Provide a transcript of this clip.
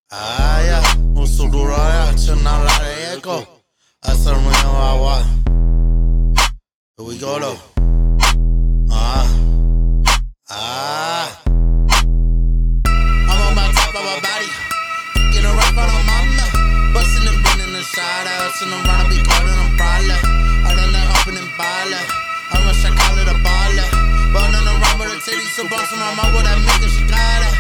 Yeah, un suduraya, chana la de echo. Hacer un agua. Here we go though. I'm on my top of my body. Get a rock on a mama. Bustin' and bending the side out. And I'm around, be calling them brawler. I done that opening baller. I wish I call it a baller. Running around with a titty, so boss my mama, what I make and she got it.